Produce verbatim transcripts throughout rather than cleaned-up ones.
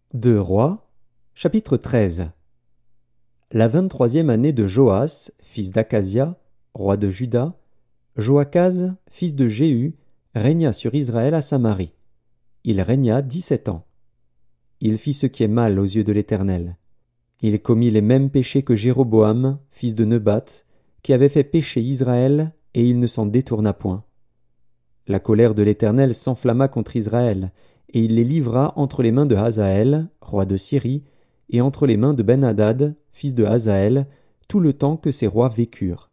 deux Rois, chapitre treize. La vingt-troisième année de Joas, fils d'Akazia, roi de Juda, Joachaz, fils de Jéhu, régna sur Israël à Samarie. Il régna dix-sept ans. Il fit ce qui est mal aux yeux de l'Éternel. Il commit les mêmes péchés que Jéroboam, fils de Nebat, qui avait fait pécher Israël, et il ne s'en détourna point. La colère de l'Éternel s'enflamma contre Israël, et il les livra entre les mains de Hazaël, roi de Syrie, et entre les mains de Ben-Hadad, fils de Hazaël, tout le temps que ces rois vécurent.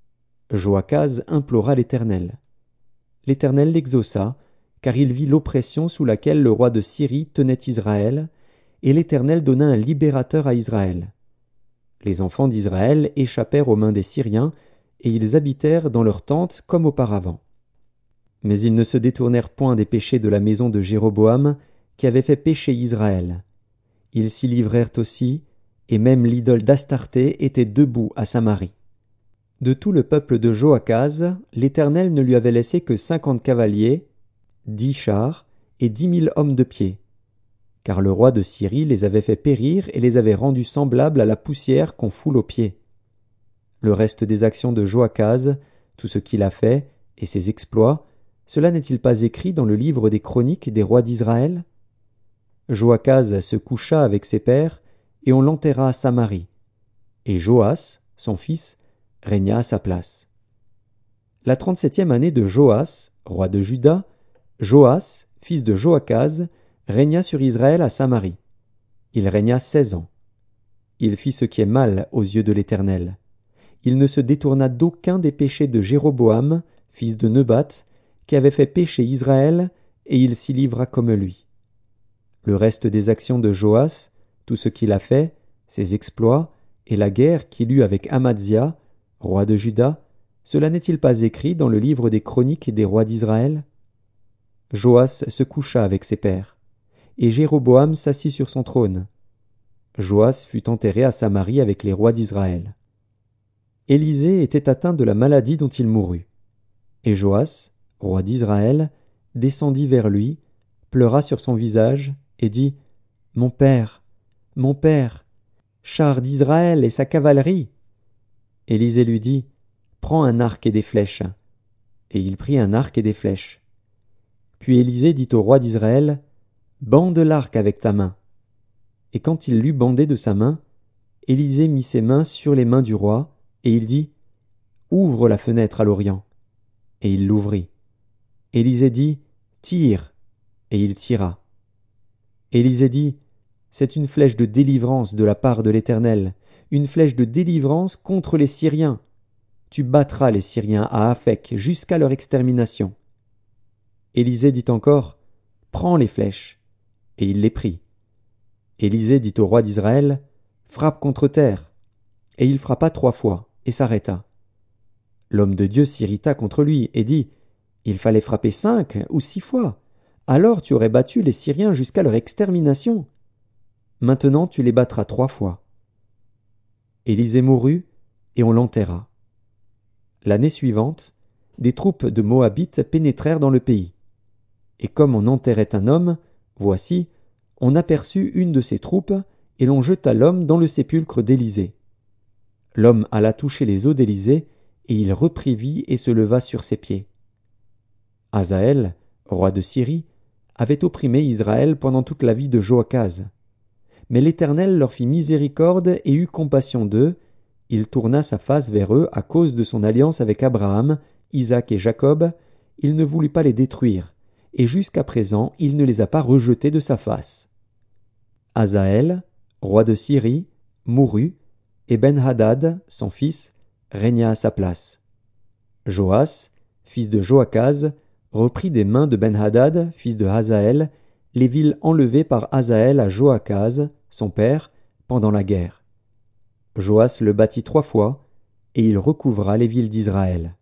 Joachaz implora l'Éternel. L'Éternel l'exauça, car il vit l'oppression sous laquelle le roi de Syrie tenait Israël, et l'Éternel donna un libérateur à Israël. Les enfants d'Israël échappèrent aux mains des Syriens, et ils habitèrent dans leurs tentes comme auparavant. Mais ils ne se détournèrent point des péchés de la maison de Jéroboam, qui avait fait pécher Israël. Ils s'y livrèrent aussi, et même l'idole d'Astarté était debout à Samarie. De tout le peuple de Joachaz, l'Éternel ne lui avait laissé que cinquante cavaliers, dix chars et dix mille hommes de pied. Car le roi de Syrie les avait fait périr et les avait rendus semblables à la poussière qu'on foule aux pieds. Le reste des actions de Joachaz, tout ce qu'il a fait, et ses exploits, cela n'est-il pas écrit dans le livre des chroniques des rois d'Israël? Joachaz se coucha avec ses pères, et on l'enterra à Samarie. Et Joas, son fils, régna à sa place. La trente-septième année de Joas, roi de Juda, Joas, fils de Joachaz, régna sur Israël à Samarie. Il régna seize ans. Il fit ce qui est mal aux yeux de l'Éternel. Il ne se détourna d'aucun des péchés de Jéroboam, fils de Nebat, qui avait fait pécher Israël, et il s'y livra comme lui. Le reste des actions de Joas, tout ce qu'il a fait, ses exploits, et la guerre qu'il eut avec Amadzia, roi de Juda, cela n'est-il pas écrit dans le livre des chroniques des rois d'Israël? Joas se coucha avec ses pères, et Jéroboam s'assit sur son trône. Joas fut enterré à Samarie avec les rois d'Israël. Élisée était atteint de la maladie dont il mourut. Et Joas, roi d'Israël, descendit vers lui, pleura sur son visage, et dit « Mon père, mon père, char d'Israël et sa cavalerie !» Élisée lui dit « Prends un arc et des flèches. » Et il prit un arc et des flèches. Puis Élisée dit au roi d'Israël « Bande l'arc avec ta main. » Et quand il l'eut bandé de sa main, Élisée mit ses mains sur les mains du roi, et il dit « Ouvre la fenêtre à l'Orient. » Et il l'ouvrit. Élisée dit « Tire !» Et il tira. Élisée dit « C'est une flèche de délivrance de la part de l'Éternel, une flèche de délivrance contre les Syriens. Tu battras les Syriens à Aphek jusqu'à leur extermination. » Élisée dit encore « Prends les flèches. » Et il les prit. Élisée dit au roi d'Israël « Frappe contre terre. » Et il frappa trois fois, et s'arrêta. L'homme de Dieu s'irrita contre lui, et dit « Il fallait frapper cinq ou six fois. Alors tu aurais battu les Syriens jusqu'à leur extermination. Maintenant tu les battras trois fois. » Élisée mourut, et on l'enterra. L'année suivante, des troupes de Moabites pénétrèrent dans le pays. Et comme on enterrait un homme, voici, on aperçut une de ces troupes, et l'on jeta l'homme dans le sépulcre d'Élisée. L'homme alla toucher les os d'Élisée, et il reprit vie et se leva sur ses pieds. Hazaël, roi de Syrie, avait opprimé Israël pendant toute la vie de Joachaz. Mais l'Éternel leur fit miséricorde et eut compassion d'eux. Il tourna sa face vers eux à cause de son alliance avec Abraham, Isaac et Jacob. Il ne voulut pas les détruire, et jusqu'à présent il ne les a pas rejetés de sa face. Hazaël, roi de Syrie, mourut, et Ben-Hadad, son fils, régna à sa place. Joas, fils de Joachaz, reprit des mains de Ben-Hadad, fils de Hazaël, les villes enlevées par Hazaël à Joachaz, son père, pendant la guerre. Joas le bâtit trois fois, et il recouvra les villes d'Israël.